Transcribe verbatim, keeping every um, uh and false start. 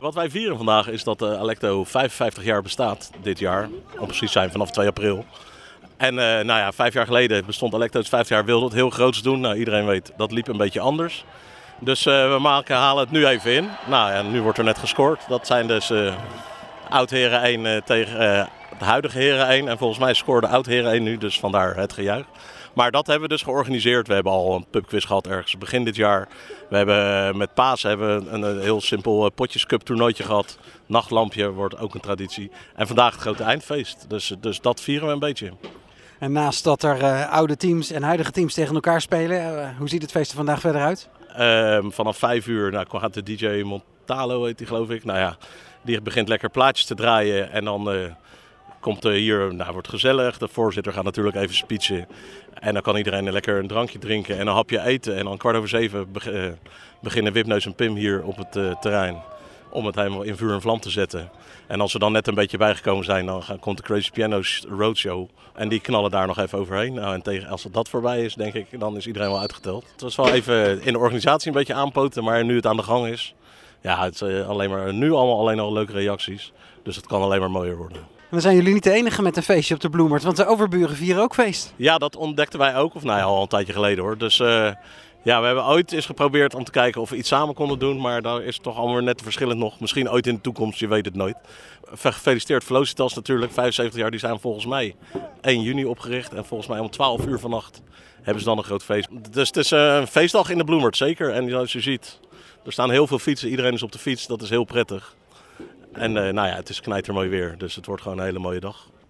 Wat wij vieren vandaag is dat uh, Alecto vijfenvijftig jaar bestaat dit jaar. Om precies te zijn vanaf twee april. En uh, nou ja, vijf jaar geleden bestond Alecto, dus vijftig jaar, wilde het heel groots doen. Nou, iedereen weet, dat liep een beetje anders. Dus uh, we maken, halen het nu even in. Nou ja, nu wordt er net gescoord. Dat zijn dus uh, oud-heren één uh, tegen uh, de huidige heren één. En volgens mij scoorde oud-heren één nu, dus vandaar het gejuich. Maar dat hebben we dus georganiseerd. We hebben al een pubquiz gehad ergens begin dit jaar. We hebben met Paas hebben we een, een heel simpel potjescup toernooitje gehad. Nachtlampje wordt ook een traditie. En vandaag het grote eindfeest. Dus, dus dat vieren we een beetje. En naast dat er uh, oude teams en huidige teams tegen elkaar spelen, uh, hoe ziet het feest er vandaag verder uit? Uh, vanaf vijf uur nou, gaat de D J Montalo, heet die geloof ik. Nou ja, die begint lekker plaatjes te draaien en dan... Uh, Komt hier, nou, wordt gezellig. De voorzitter gaat natuurlijk even speechen. En dan kan iedereen lekker een drankje drinken en een hapje eten. En dan kwart over zeven beginnen Wipneus en Pim hier op het uh, terrein. Om het helemaal in vuur en vlam te zetten. En als we dan net een beetje bijgekomen zijn, dan gaan, komt de Crazy Piano's Roadshow. En die knallen daar nog even overheen. Nou, en tegen, als dat voorbij is, denk ik, dan is iedereen wel uitgeteld. Het was wel even in de organisatie een beetje aanpoten. Maar nu het aan de gang is, ja, het is alleen maar, nu allemaal alleen al leuke reacties. Dus het kan alleen maar mooier worden. En dan zijn jullie niet de enige met een feestje op de Bloemert, want de overburen vieren ook feest. Ja, dat ontdekten wij ook, of nou ja, al een tijdje geleden hoor. Dus uh, ja, we hebben ooit eens geprobeerd om te kijken of we iets samen konden doen, maar daar is het toch allemaal net verschillend nog. Misschien ooit in de toekomst, je weet het nooit. Gefeliciteerd Velocitas natuurlijk, vijfenzeventig jaar, die zijn volgens mij één juni opgericht. En volgens mij om twaalf uur vannacht hebben ze dan een groot feest. Dus het is een feestdag in de Bloemert, zeker. En zoals je ziet, er staan heel veel fietsen, iedereen is op de fiets, dat is heel prettig. En uh, nou ja, het is knijtermooi weer, dus het wordt gewoon een hele mooie dag.